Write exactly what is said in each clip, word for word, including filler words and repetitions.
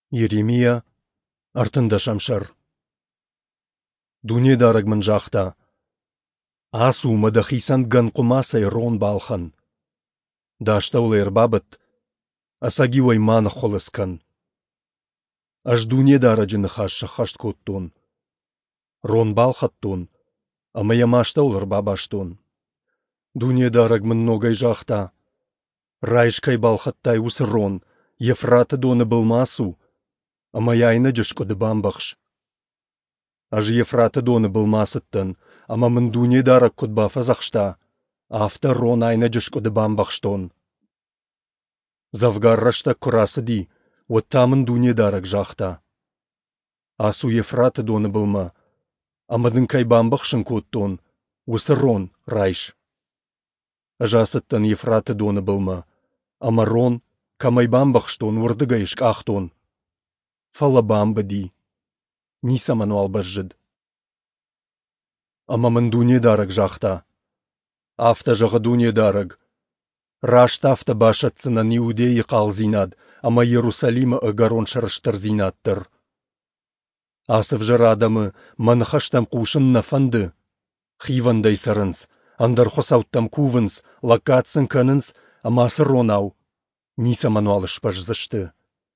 Yeremiya артында шамшар. Дуне дараг من жахта. Асу мадахисан ган кумасай рон балхан. Даштаулер бабат. Асаги вайман холескан. Аж дуне дараджин хаш хашт коттон. Рон балхаттон. А моя маштаулер бабаштон. Дуне дараг многой жахта. Райшкай балхаттай ус рон. Ефрата доны был масу. А моя айнаджишко да бамбахш. Аж Ефрата доны был масыттан, ама мын дуне дарак кутба фазахшта, афта рон айнаджишко да бамбахштон. Завгаррашта курасыди, вот тамын дуне дарак жахта. Асу Ефрата доны былма, амадын кай бамбахшын коттон, усы рон райш. Ажасыттан Ефрата доны былма, ама рон камай бамбахштон вырдыгайшк ахтон. Фала бамбади. Ниса мануал бажжид. Ама мын дуне дараг жахта. Афта жағы дуне дараг. Рашта афта башатсынан Иудеи қал зинад, ама Иерусалима ыгарон шырыштыр зинаттыр. Асыв жыр адамы манхаштам қушын нафанды. Хивандай сарынс, андар хосауттам кувынс, лакатсын канынс, ама асыронау. Ниса мануал шпажзышты.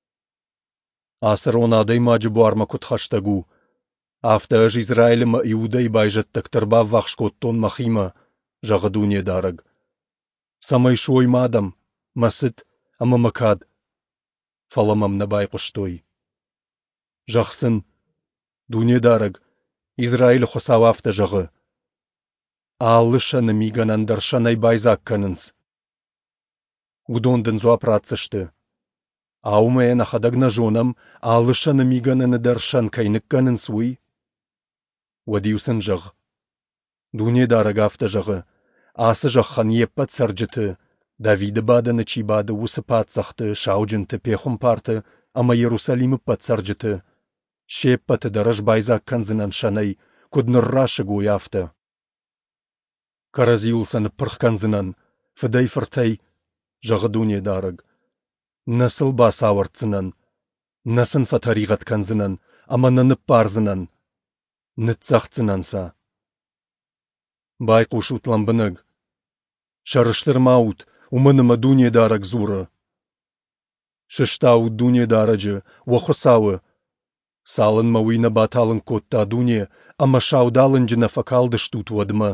Асыр онадай маджы буарма кутхаштагу. Афта аж Израилема Иудай байжаттак тырба вахшкоттон махима, жағы дуне дараг. Самай шой мадам, масыт, ама макад. Фаламам набай куштой. Жақсын, дуне дараг, Израиль хосау афта жағы. Алышаны миганандар шанай байзак канынс. Удондын зуапратсышты. Аумая нахадагна жонам, алышаны мигананы даршан кайнык канын суй. Вадиусын жағы. Дуне дараг афта жағы. Асы жақхан еппат сарджыты. Давиды баданы чибады усы патсақты, шаужынты пехум парты, ама Иерусалимы пат сарджыты. Шеппаты дараж байзак канзынан шанай, кудныррашы гуй афта. Каразиулсаны пырх канзынан, фыдай фыртай, жағы дуне дараг. Насыл бас ауыртсынан, насын фатаригат канзынан, ама нанып барзынан, нытсақцынанса. Бай қушут ламбыныг. Шарыштыр маут, умыныма дуне дараг зуры. Шыштау дуне дараджы, уахысауы. Салын мауина баталын котта дуне, ама шаудалын жына факалды штут вадма.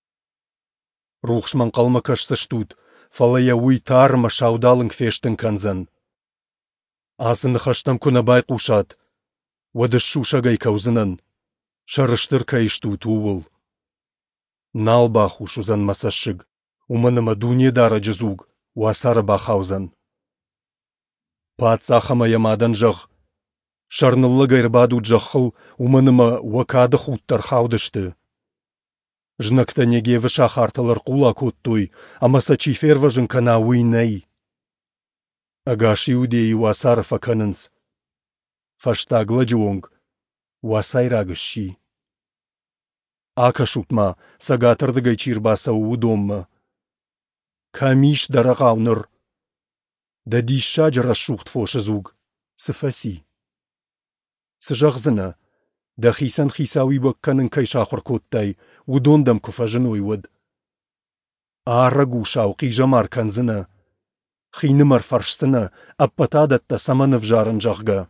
Рухшман қалма кашсы штут. Фалая уй тарма шаудалын кфештын канзан. Асын хаштам кунабай кушат. Вадыш шушагай каузынан. Шарыштыр кайшту туул. Налбах ушузан масашыг. Уманыма дуне дара джазуг. Уасары бахаузан. Патсахама ямадан жақ. Шарнылы гайрбаду джахыл. Уманыма уакады хуттар хаудышты. Жнакта неге вышах артылар кула коттуй, ама сачифер важын кана уйнай. Агаш Иудеи уасар факанынс. Фашта гладжуонг, уасай рагыши. Ака шутма, сагатырдыгай чирбаса удомма. Камиш дарағауныр. Дадиша жарашухт фошызуг, сыфаси. Сыжағзына. Да хисан хисауи бакканын кайшахыр коттай, удондам куфажыной вад. Арагу шауқи жамар канзына. Хинымар фаршсына, аппатадатта саманов жарын жағға.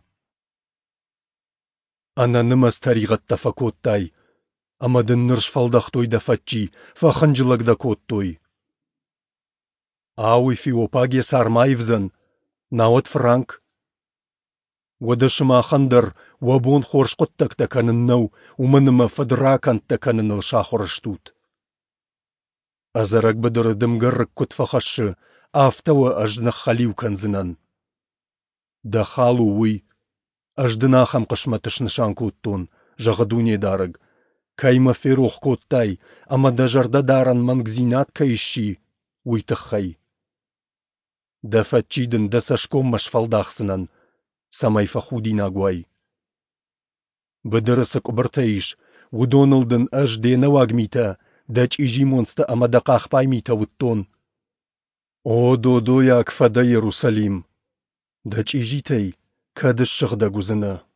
Ананымас таригатта факоттай, амадын нырш фалдахтой да фатчи, фаханжылagда коттой. Ауи фиопаге сармайвзан, наот франк. Вадышыма хандар, вабон хоршқоттак таканыннау, уманыма фадракан таканыныл шахорыштут. Азарак бадыры дымгаррык кутфахашы, афтава аждына халиу канзынан. Да халу уй, аждына хам қышматышны шан коттон, жағы дуне дарыг. Кайма ферух коттай, ама дажарда даран мангзинат кайши, уйтықхай. Да фатчидын да сашком маш фалдахсынан, самай фахуди нагуай. Бадырысык убыртаиш, удоналдын аж дена вагмита, дач ижимонста амадақах паймита уттон. О, додо як фада Иерусалим. Дач ижитай, Кәдіс шығда гузыны.